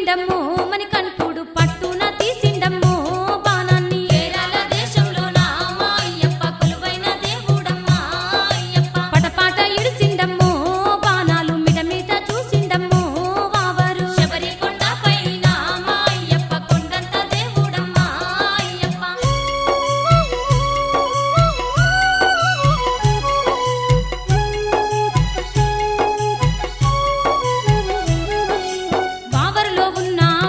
పట్టిండమ్మో మణికంఠుడు పట్టున తీసిండమ్మో బాణాన్ని కేరళ దేశంలోన మా అయ్యప్ప కొలువైన దేవుడమ్మా అయ్యప్ప పటపాట ఇడిసిండమ్మో బాణాలు మిటమిట చూసిండమ్మో వావరు శబరి కొండ పైన మా అయ్యప్ప కొండంత దేవుడమ్మా అయ్యప్ప వావరులో ఉన్న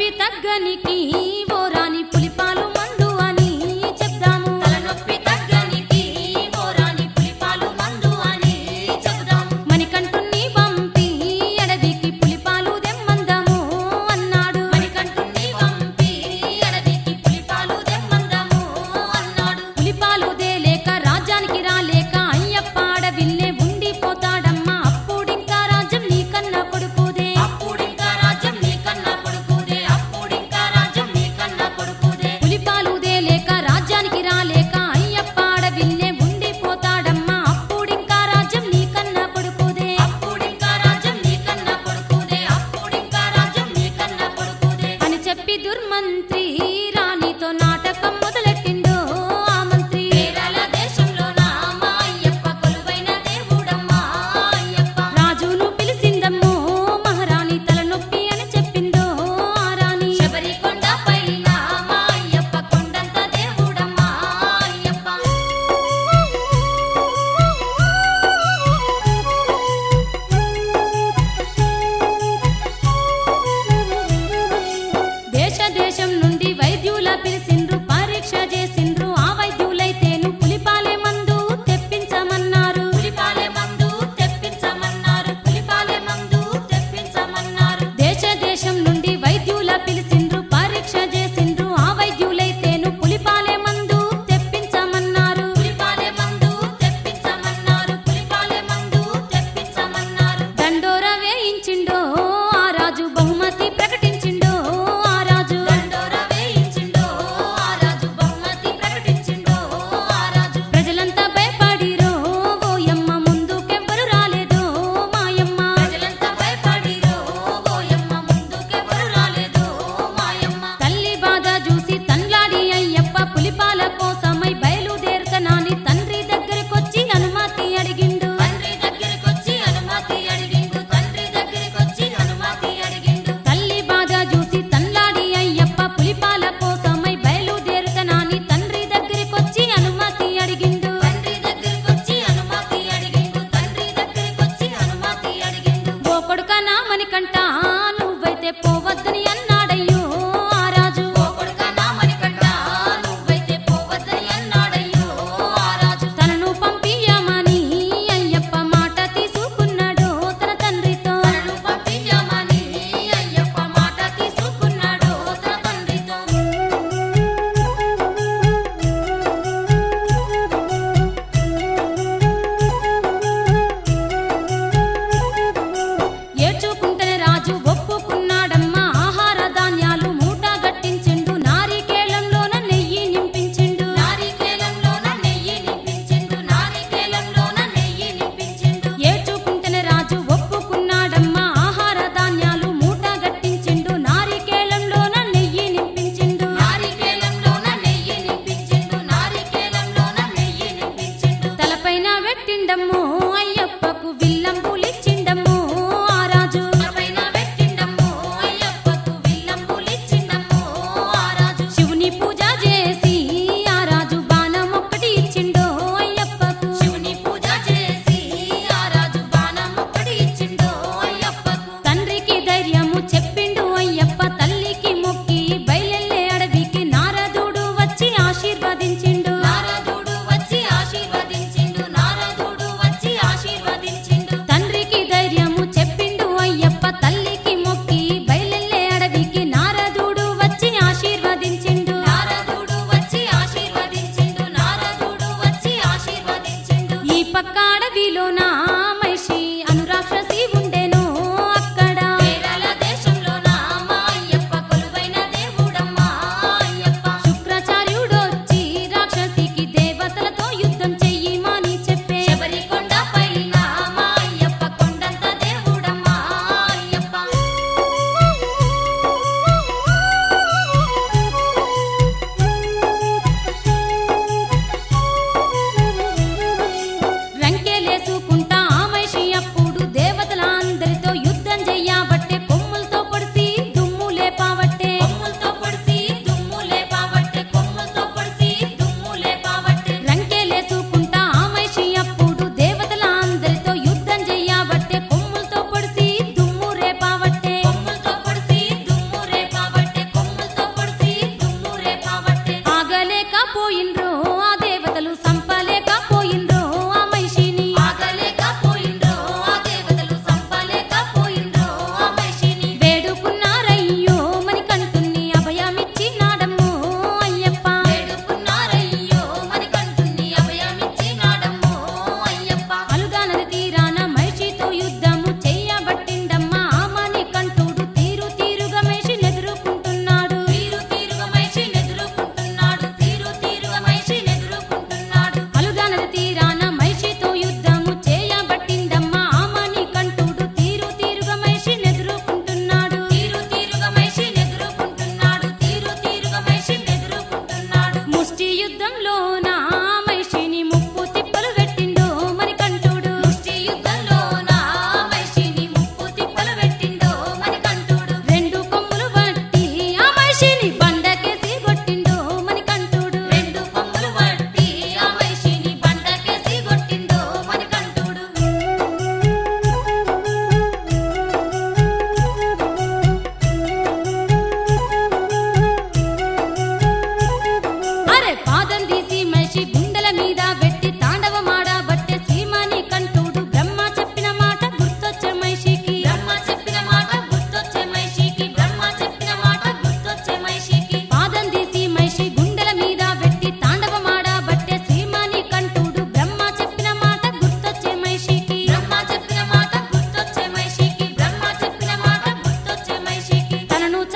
తలనొప్పి తగ్గనికి ఓ రాణి పులిపాలు మందు అని చెప్దాము. తలనొప్పి తగ్గనికి ఓ రాణి పులిపాలు మందు అని చెబుదాము. మణికంఠుణ్ణి పంపి అడవికి పులిపాలు దెమ్మందాము అన్నాడు. మణికంఠుణ్ణి పంపి అడవికి పులిపాలు దెమ్మందాము అన్నాడు. పులిపాలు దేలేక రాజ్యానికి రాలేక అయ్యప్ప అడవిల్లే ఉండిపోతాడమ్మా. అప్పుడింకా రాజ్యం నీకన్నా కొడుకుదే. అప్పుడింకా రాజ్యం నీకన్నా కొడుకుదే. అప్పుడింకా రాజ్యం నీకన్నా కొడుకుదే. పులిపాలు దేలేక రాజ్యానికి రాలేక అయ్యప్ప అడవిల్లే ఉండిపోతాడమ్మా. అప్పుడింకా రాజ్యం నీకన్నా కొడుకుదే. అప్పుడింకా రాజ్యం నీకన్నా కొడుకుదే. అప్పుడింకా రాజ్యం నీకన్నా కొడుకుదే. అని చెప్పి దుర్మంత్రి రాణితో నాటకం మొదలెట్టిండో ఆ మంత్రి. కేరళ దేశంలోన మా అయ్యప్ప కొలువైన దేవుడమ్మా అయ్యప్ప. రాజును పిలిచిందమ్మో మహారాణి తలనొప్పి అని చెప్పిందో ఆ రాణి. శబరికొండ పైన మా అయ్యప్ప కొండంత దేవుడమ్మా అయ్యప్ప. దేశ దేశం నుండి వైద్యుల పిలిచిండ్రు, పరీక్ష చేసిండ్రు. ఆ వైద్యులైతేను పులిపాలే మందు తెప్పించమన్నారు. పులిపాలే మందు తెప్పించమన్నారు. పులిపాలే మందు తెప్పించమన్నారు. దేశ దేశం నుండి వైద్యుల పిలిచిండ్రు, పరీక్ష చేసిండ్రు. ఆ వైద్యులైతేను పులిపాలే మందు తెప్పించమన్నారు. పులిపాలే మందు తెప్పించమన్నారు. పులిపాలే మందు తెప్పించమన్నారు. దండోర వేయించిండో ఆ రాజు, బహుమతి ప్రకటించిండో ఆ రాజు. దండోర వేయించిండో ఆ రాజు. బహుమతి ప్రకటించిండో ఆ రాజు. ప్రజలంతా భయపడిరో ఓయమ్మ, ముందుకెవ్వరు రాలేదో మాయమ్మ. ప్రజలంతా భయపడిరో ఓయమ్మ, ముందుకెవరు రాలేదో మాయమ్మ. తల్లి బాధ చూసి తన్లాడి అయ్యప్ప పులిపాల కోసమై బయలుదేరుతనాని తండ్రి దగ్గరకొచ్చి అనుమతి అడిగిండు. తండ్రి దగ్గరికొచ్చి అనుమతి అడిగిండు. తండ్రి దగ్గరికొచ్చి అనుమతి అడిగిండు. తల్లి బాధ చూసి తన్లాడి అయ్యప్ప పులిపాల కోసమై బయలుదేరుతనాని తండ్రి దగ్గరకొచ్చి అనుమతి అడిగిండు. తండ్రి దగ్గరికొచ్చి అనుమతి అడిగిండు. తండ్రి దగ్గరికొచ్చి అనుమతి అడిగిండు. ఓ కొడుకా నా మణికంఠ, నువ్వైతే పోవద్దని అన్నాడయ్యో ఆ రాజు. ఓ కొడుకా నా మణికంఠ, నువ్వైతే పోవద్దని అన్నాడయ్యో ఆ రాజు. తనను పంపియమని అయ్యప్ప మాట తీసుకున్నాడు తన తండ్రితో. తనను పంపించమని అయ్యప్ప మాట తీసుకున్నాడు తన తండ్రితో. ఏడ్చుకుంటేనే రాజు ఒప్పుకున్నాడమ్మా. ఆహార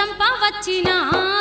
సంప వచ్చినా